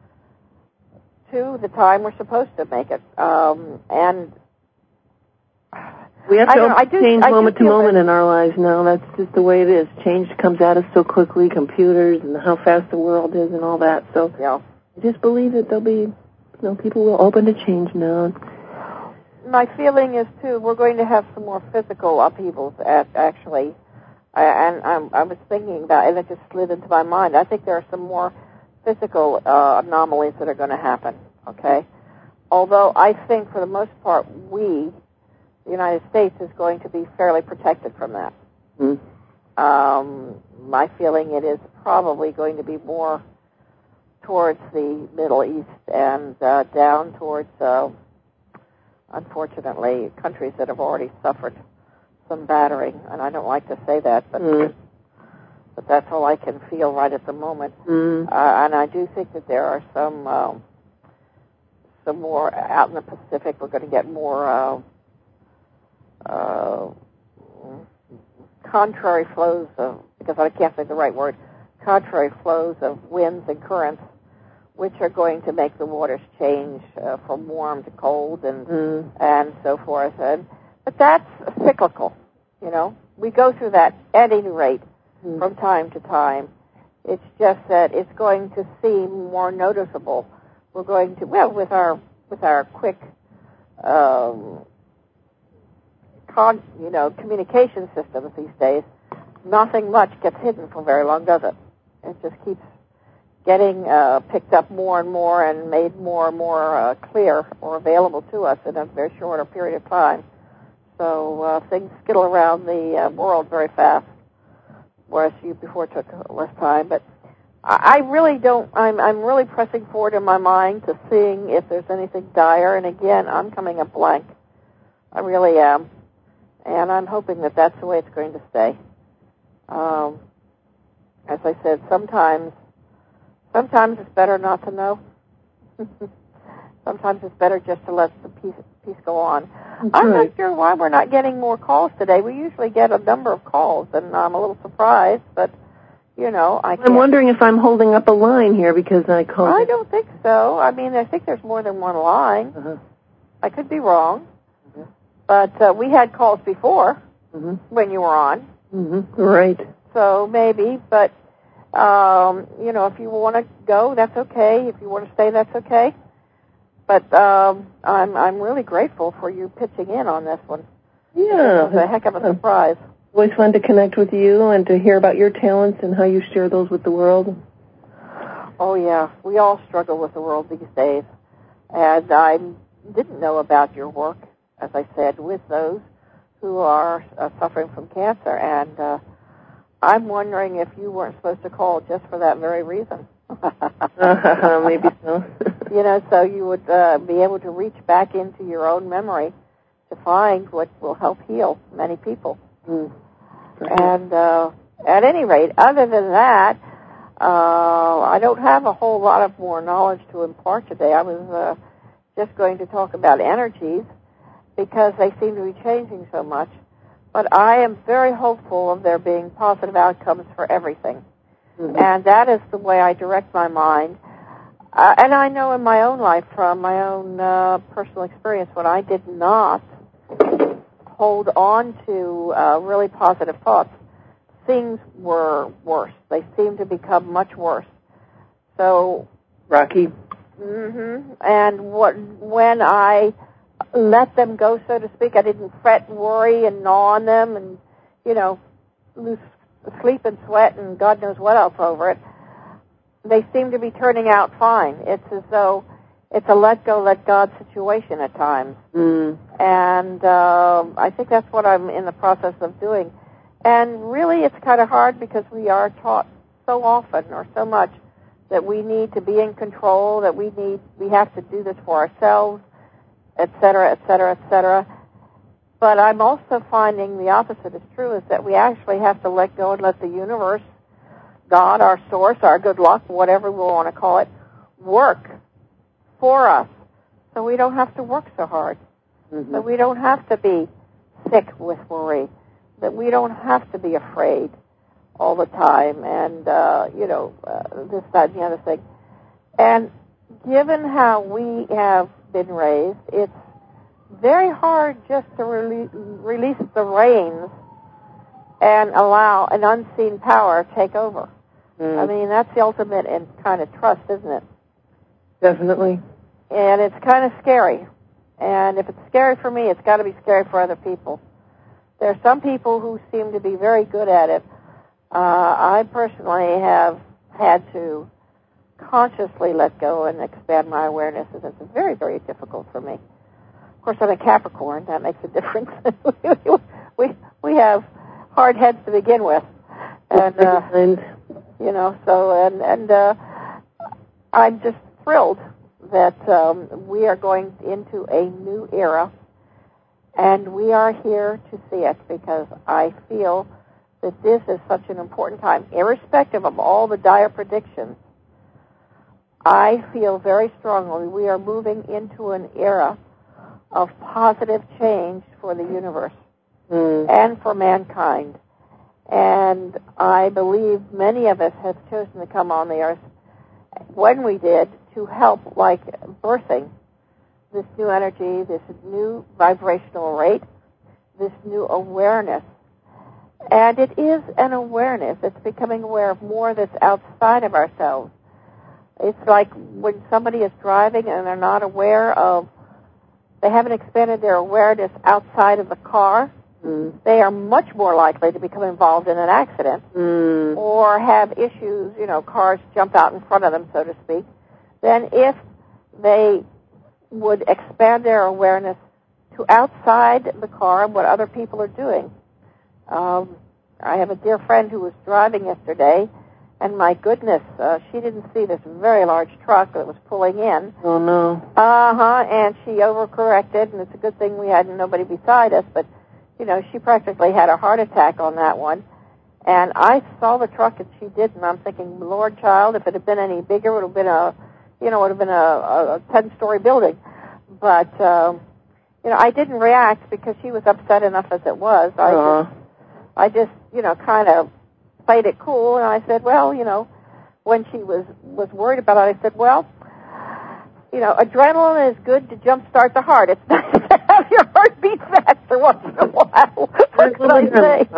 to the time we're supposed to make it. Um, and we have to I do, change I moment to moment that, in our lives now. That's just the way it is. Change comes at us so quickly, computers and how fast the world is and all that. So yeah. I just believe that there'll be, you know, people will open to change now. My feeling is, too, we're going to have some more physical upheavals, at, actually. I, and I'm, I was thinking about it, and it just slid into my mind. I think there are some more physical uh, anomalies that are going to happen, okay? Although I think, for the most part, we, the United States, is going to be fairly protected from that. Mm. Um, my feeling it is probably going to be more towards the Middle East and uh, down towards... Uh, unfortunately, countries that have already suffered some battering, and I don't like to say that, but mm. but that's all I can feel right at the moment. Mm. Uh, and I do think that there are some um, some more out in the Pacific. We're going to get more uh, uh, contrary flows of, because I can't say the right word, contrary flows of winds and currents, which are going to make the waters change uh, from warm to cold and mm. and so forth. And, but that's cyclical, you know. We go through that at any rate mm. from time to time. It's just that it's going to seem more noticeable. We're going to, well, with our with our quick, um, con, you know, communication systems these days, nothing much gets hidden for very long, does it? It just keeps getting uh, picked up more and more and made more and more uh, clear or available to us in a very shorter period of time. So uh, things skittle around the uh, world very fast, whereas you before took less time. But I, I really don't, I'm, I'm really pressing forward in my mind to seeing if there's anything dire. And again, I'm coming up blank. I really am. And I'm hoping that that's the way it's going to stay. Um, as I said, sometimes Sometimes it's better not to know. Sometimes it's better just to let the peace, peace go on. That's I'm right. not sure why we're not getting more calls today. We usually get a number of calls, and I'm a little surprised, but, you know, I can't. I'm wondering if I'm holding up a line here because I called. I don't think so. I mean, I think there's more than one line. Uh-huh. I could be wrong. Uh-huh. But uh, we had calls before mm-hmm. when you were on. Mm-hmm. Right. So maybe, but... Um, you know, if you want to go, that's okay. If you want to stay, that's okay. But um, I'm I'm really grateful for you pitching in on this one. Yeah. It was a heck of a surprise. Always fun to connect with you and to hear about your talents and how you share those with the world. Oh, yeah. We all struggle with the world these days. And I didn't know about your work, as I said, with those who are uh, suffering from cancer. And uh, I'm wondering if you weren't supposed to call just for that very reason. uh, maybe so. You know, so you would uh, be able to reach back into your own memory to find what will help heal many people. Mm. And uh, at any rate, other than that, uh, I don't have a whole lot of more knowledge to impart today. I was uh, just going to talk about energies because they seem to be changing so much. But I am very hopeful of there being positive outcomes for everything. Mm-hmm. And that is the way I direct my mind. Uh, and I know in my own life from my own uh, personal experience when I did not hold on to uh, really positive thoughts, things were worse. They seemed to become much worse. So, Rocky. Mm-hmm. And what when I let them go, so to speak. I didn't fret and worry and gnaw on them and, you know, lose sleep and sweat and God knows what else over it. They seem to be turning out fine. It's as though it's a let go, let God situation at times. Mm. And uh, I think that's what I'm in the process of doing. And really it's kind of hard because we are taught so often or so much that we need to be in control, that we need, we have to do this for ourselves, et cetera, et cetera, et cetera. But I'm also finding the opposite is true, is that we actually have to let go and let the universe, God, our source, our good luck, whatever we want to call it, work for us so we don't have to work so hard, mm-hmm. that we don't have to be sick with worry, that we don't have to be afraid all the time and, uh, you know, uh, this, that, and the other thing. And given how we have been raised, it's very hard just to release, release the reins and allow an unseen power to take over. Mm. I mean, that's the ultimate in kind of trust, isn't it? Definitely. And it's kind of scary. And if it's scary for me, it's got to be scary for other people. There are some people who seem to be very good at it. Uh, I personally have had to consciously let go and expand my awareness, and it's very, very difficult for me. Of course, I'm a Capricorn. That makes a difference. we we have hard heads to begin with, and uh, you know. So and and uh, I'm just thrilled that um, we are going into a new era, and we are here to see it because I feel that this is such an important time, irrespective of all the dire predictions. I feel very strongly we are moving into an era of positive change for the universe mm. and for mankind. And I believe many of us have chosen to come on the earth when we did to help, like birthing this new energy, this new vibrational rate, this new awareness. And it is an awareness. It's becoming aware of more that's outside of ourselves. It's like when somebody is driving and they're not aware of, they haven't expanded their awareness outside of the car, mm. they are much more likely to become involved in an accident mm. or have issues, you know, cars jump out in front of them, so to speak, than if they would expand their awareness to outside the car and what other people are doing. Um, I have a dear friend who was driving yesterday, and my goodness, uh, she didn't see this very large truck that was pulling in. Oh, no. Uh-huh, and she overcorrected, and it's a good thing we had nobody beside us, but, you know, she practically had a heart attack on that one. And I saw the truck, and she did, and I'm thinking, Lord, child, if it had been any bigger, it would have been a, you know, it would have been a, a ten-story building. But, um, you know, I didn't react because she was upset enough as it was. I uh. just, I just, you know, kind of played it cool, and I said, well, you know, when she was, was worried about it, I said, well, you know, adrenaline is good to jumpstart the heart. It's nice to have your heart beat faster once in a while. What can I say?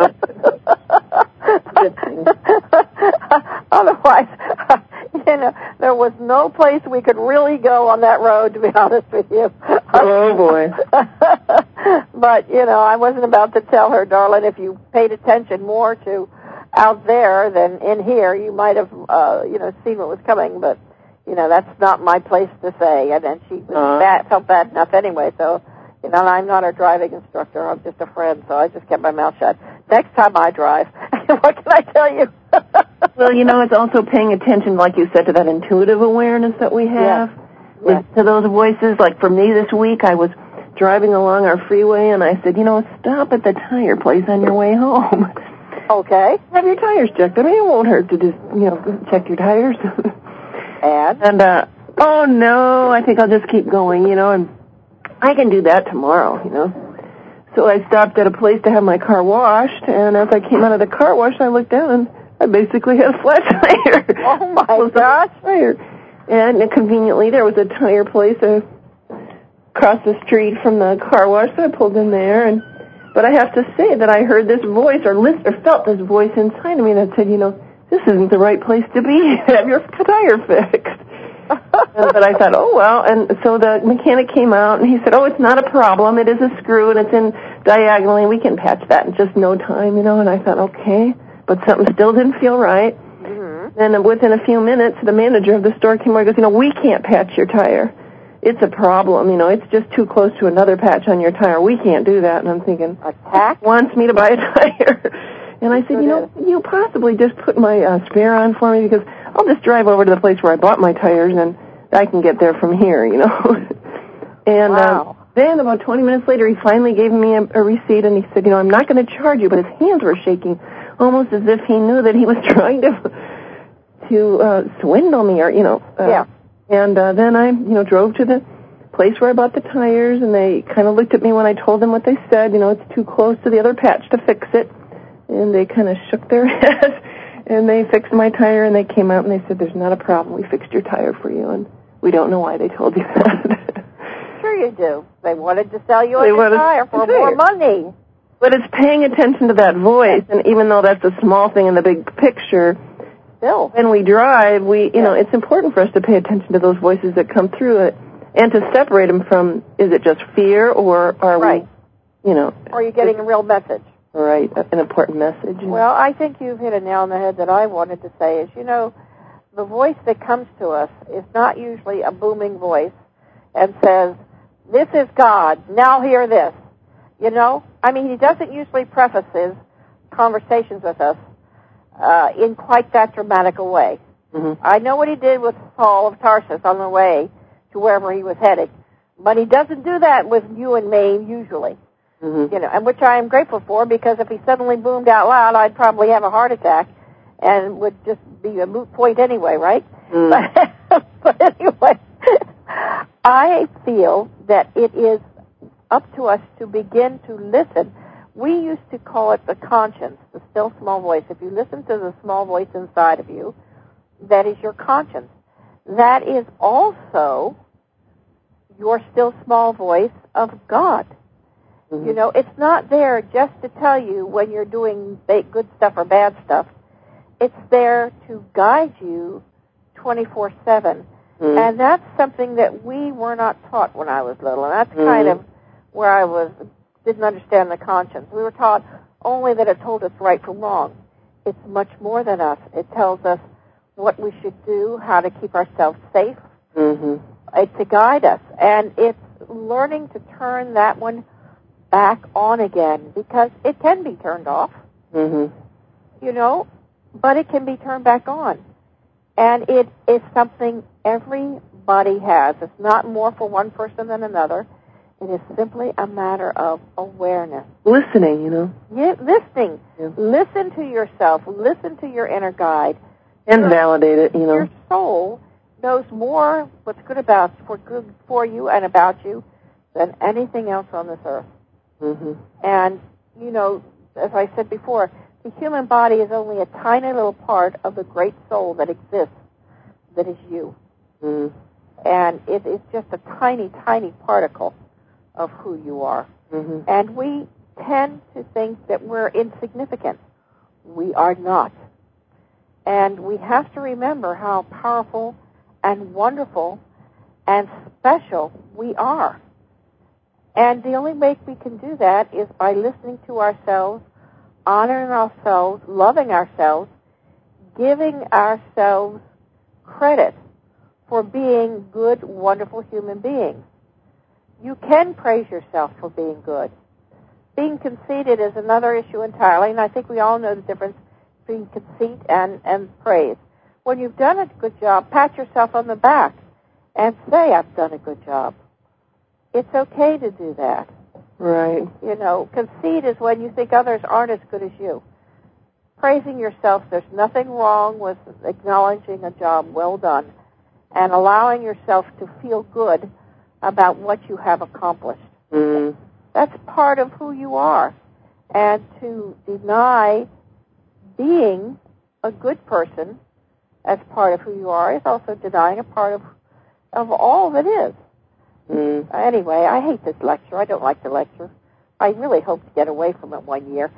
Otherwise, you know, there was no place we could really go on that road, to be honest with you. Oh, boy. But, you know, I wasn't about to tell her, darling, if you paid attention more to out there than in here, you might have, uh, you know, seen what was coming, but, you know, that's not my place to say. And then she was uh-huh. bad, felt bad enough anyway, so, you know, I'm not her driving instructor. I'm just a friend, so I just kept my mouth shut. Next time I drive, what can I tell you? Well, you know, it's also paying attention, like you said, to that intuitive awareness that we have. Yes. Yes. To those voices. Like for me this week, I was driving along our freeway, and I said, you know, stop at the tire place on your way home. Okay. Have your tires checked. I mean, it won't hurt to just, you know, check your tires. And? And, uh, oh, no, I think I'll just keep going, you know, and I can do that tomorrow, you know. So I stopped at a place to have my car washed, and as I came out of the car wash, I looked down, and I basically had a flat tire. Oh, my gosh. Tire. And conveniently, there was a tire place uh, across the street from the car wash, so I pulled in there. And but I have to say that I heard this voice, or listened, or felt this voice inside of me that said, you know, this isn't the right place to be. Have your tire fixed. But I thought, oh, well. And so the mechanic came out, and he said, oh, it's not a problem. It is a screw, and it's in diagonally. We can patch that in just no time, you know. And I thought, okay. But something still didn't feel right. Mm-hmm. And within a few minutes, the manager of the store came over and goes, you know, we can't patch your tire. It's a problem, you know. It's just too close to another patch on your tire. We can't do that. And I'm thinking, Attack wants me to buy a tire. And I said, you know, you possibly just put my uh, spare on for me because I'll just drive over to the place where I bought my tires and I can get there from here, you know. and wow. uh, then about twenty minutes later, he finally gave me a, a receipt, and he said, you know, I'm not going to charge you, but his hands were shaking almost as if he knew that he was trying to to uh, swindle me or, you know. Uh, yeah. And uh, then I, you know, drove to the place where I bought the tires, and they kind of looked at me when I told them what they said. You know, it's too close to the other patch to fix it. And they kind of shook their head, and they fixed my tire, and they came out, and they said, there's not a problem. We fixed your tire for you, and we don't know why they told you that. Sure you do. They wanted to sell you they a new tire for more money. But it's paying attention to that voice, and even though that's a small thing in the big picture, still, when we drive, we, you yeah. know, it's important for us to pay attention to those voices that come through it, and to separate them from, is it just fear, or are right. we, you know. Or are you getting a real message? Right, an important message. Well, I think you've hit a nail on the head that I wanted to say is, you know, the voice that comes to us is not usually a booming voice and says, this is God, now hear this. You know? I mean, he doesn't usually preface his conversations with us uh, in quite that dramatic a way. Mm-hmm. I know what he did with Saul of Tarsus on the way to wherever he was headed, but he doesn't do that with you and me usually. Mm-hmm. You know, and which I am grateful for, because if he suddenly boomed out loud, I'd probably have a heart attack and would just be a moot point anyway, right? Mm. But, but anyway, I feel that it is up to us to begin to listen. We used to call it the conscience, the still small voice. If you listen to the small voice inside of you, that is your conscience. That is also your still small voice of God. Mm-hmm. You know, it's not there just to tell you when you're doing good stuff or bad stuff. It's there to guide you twenty-four seven. Mm-hmm. And that's something that we were not taught when I was little. And that's mm-hmm. kind of where I was, didn't understand the conscience. We were taught only that it told us right from wrong. It's much more than us. It tells us what we should do, how to keep ourselves safe. Mm-hmm. It's to guide us. And it's learning to turn that one back on again, because it can be turned off, mm-hmm. you know, but it can be turned back on. And it is something everybody has. It's not more for one person than another. It is simply a matter of awareness. Listening, you know. Yeah, listening. Yeah. Listen to yourself. Listen to your inner guide. And your, validate it, you know. Your soul knows more what's good about for good for you and about you than anything else on this earth. Mm-hmm. And, you know, as I said before, the human body is only a tiny little part of the great soul that exists, that is you. Mm-hmm. And it is just a tiny, tiny particle of who you are. Mm-hmm. And we tend to think that we're insignificant. We are not. And we have to remember how powerful and wonderful and special we are. And the only way we can do that is by listening to ourselves, honoring ourselves, loving ourselves, giving ourselves credit for being good, wonderful human beings. You can praise yourself for being good. Being conceited is another issue entirely, and I think we all know the difference between conceit and, and praise. When you've done a good job, pat yourself on the back and say, I've done a good job. It's okay to do that. Right. You know, conceit is when you think others aren't as good as you. Praising yourself, there's nothing wrong with acknowledging a job well done and allowing yourself to feel good about what you have accomplished. Mm. That's part of who you are. And to deny being a good person as part of who you are is also denying a part of of all that is. Mm. Anyway, I hate this lecture. I don't like to lecture. I really hope to get away from it one year.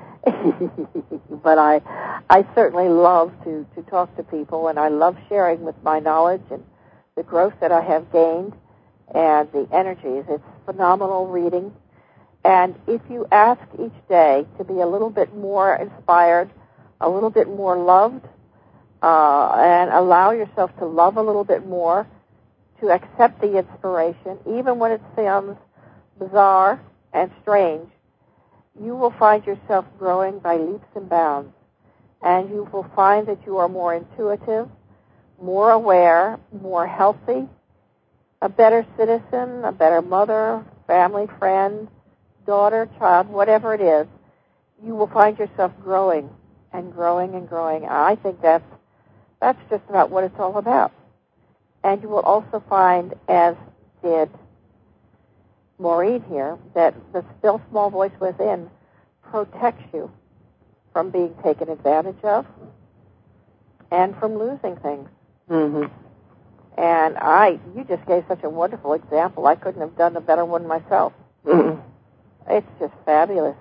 But I I certainly love to, to talk to people, and I love sharing with my knowledge and the the growth that I have gained and the energies. It's phenomenal reading. And if you ask each day to be a little bit more inspired, a little bit more loved, uh, and allow yourself to love a little bit more, to accept the inspiration, even when it sounds bizarre and strange, you will find yourself growing by leaps and bounds. And you will find that you are more intuitive, more aware, more healthy, a better citizen, a better mother, family, friend, daughter, child, whatever it is. You will find yourself growing and growing and growing. I think that's that's just about what it's all about. And you will also find, as did Maureen here, that the still small voice within protects you from being taken advantage of and from losing things. Mm-hmm. And I, you just gave such a wonderful example. I couldn't have done a better one myself. Mm-hmm. It's just fabulous.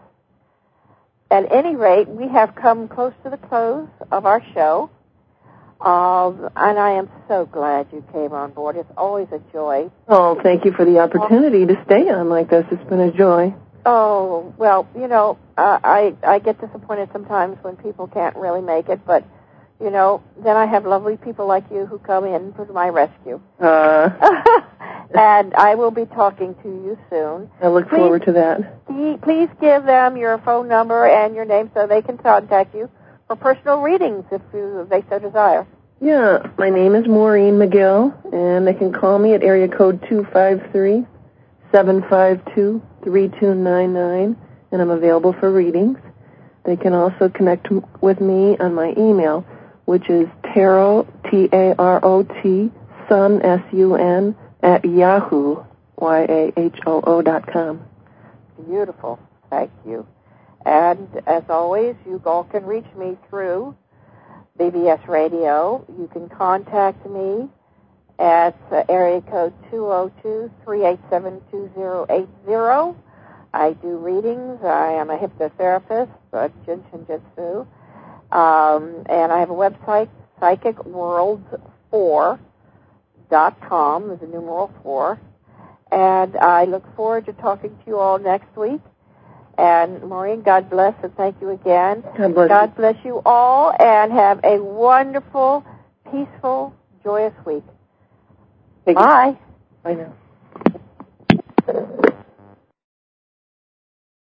At any rate, we have come close to the close of our show. Um, and I am so glad you came on board. It's always a joy. Oh, thank you for the opportunity to stay on like this. It's been a joy. Oh, well, you know, uh, I I get disappointed sometimes when people can't really make it, but, you know, then I have lovely people like you who come in to my rescue. Uh, and I will be talking to you soon. I look please, forward to that. Please give them your phone number and your name so they can contact you for personal readings if, you, if they so desire. Yeah, my name is Maureen McGill, and they can call me at area code two five three, seven five two, three two nine nine, and I'm available for readings. They can also connect with me on my email, which is tarot, T A R O T, sun, S U N, at yahoo, Y A H O O dot com. Beautiful. Thank you. And as always, you all can reach me through B B S Radio. You can contact me at uh, area code two oh two, three eight seven, two oh eight oh. I do readings. I am a hypnotherapist, a Jin Shin Jitsu. Um, and I have a website, psychic worlds four dot com. There's a numeral four. And I look forward to talking to you all next week. And Maureen, God bless, and thank you again. God bless God you. bless you all, and have a wonderful, peaceful, joyous week. Thank Bye. You. Bye now.